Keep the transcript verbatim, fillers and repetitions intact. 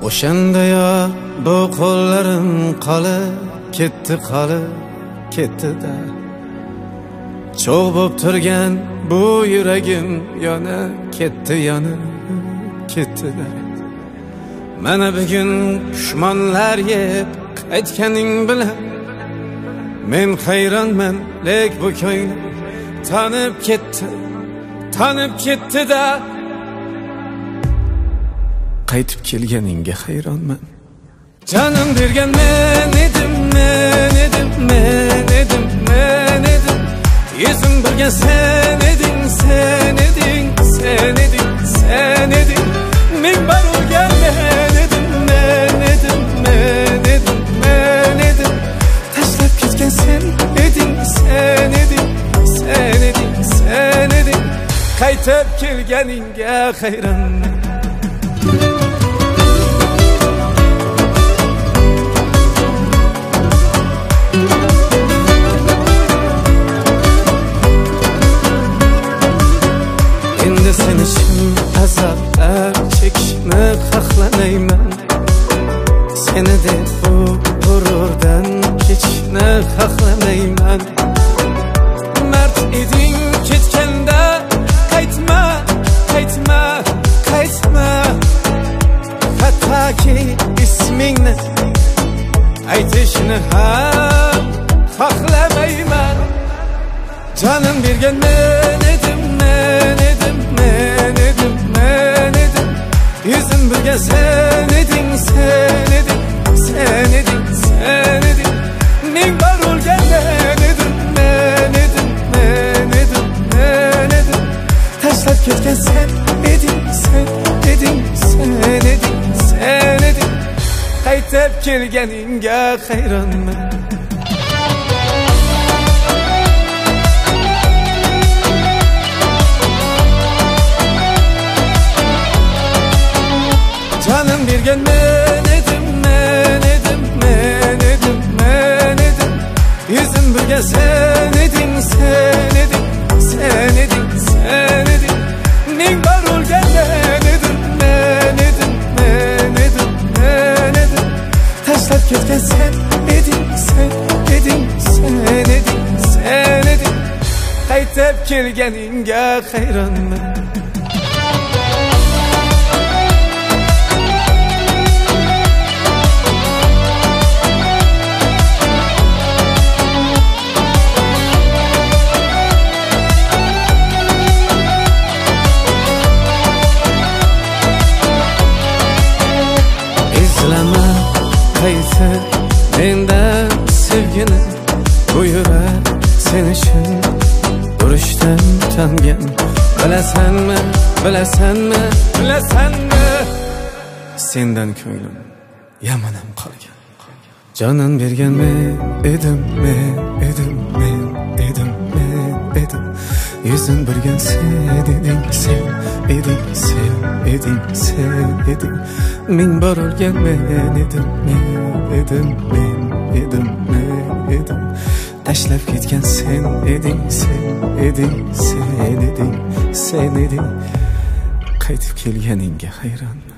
O'shanda yo bu qo'llarim qolib ketdi, qolib ketdi-da. Cho'g' bo'lib turgan bu yuragim yonib ketdi, yonib ketdi-da. Mana bugun pushmonlar yeb qaytganing bilan men hayronman, lek bu ko'nglim tanib ketdi, tanib ketdi-da. Qaytib kelganingga hayronman. Canım bergan men edim, men edim, men edim, men edim. Yuzim bilgan sen eding, sen eding, sen eding, sen eding. Ming bar urgan men edim, men edim, men edim, men edim. Tashlab ketgan sen eding, sen eding, sen eding, sen eding. Qaytib kelganingga hayronman. Sen için azaplar çekişni xohlamayman. Seni de bu g'ururdan kechishni xohlamayman. Mard eding ketganda qaytma, qaytma, qaytma. Hattoki ismingni aytishni ham xohlamayman. Canım bergan men edim, men edim, men edim, men edim. Yuzim bilgan sen eding, sen eding, sen eding, sen eding. Ming bar o'lgan men edim, men edim, men edim, men edim. Tashlab ketgan sen eding, sen eding, sen eding, sen eding. Qaytib kelganingga hayronman. Canım bergan men edim, men edim, men edim, men edim. Yuzim bilgan sen eding, sen eding, sen eding, sen eding. Ming bar o'lgan men edim, men edim, men edim, men edim. Tashlab ketgan sen eding, sen eding, sen eding, sen eding. Qaytib kelganingga hayronman. İzleme qaytib mendan sevgini. Bu yurak sen için duruşdan utangan. Bilasanmi, bilasanmi, bilasanmi? Sendan ko'nglim yamanam qolgan. Canım bergan men edim, men edim, men edim, men edim. Yuzim bilgan sen eding, sen eding, sen eding, sen eding. Ming bar o'lgan men edim, men edim, men edim, men edim. Tashlab ketgan sen eding, sen eding, sen eding, sen eding. Qaytib kelganingga hayronman.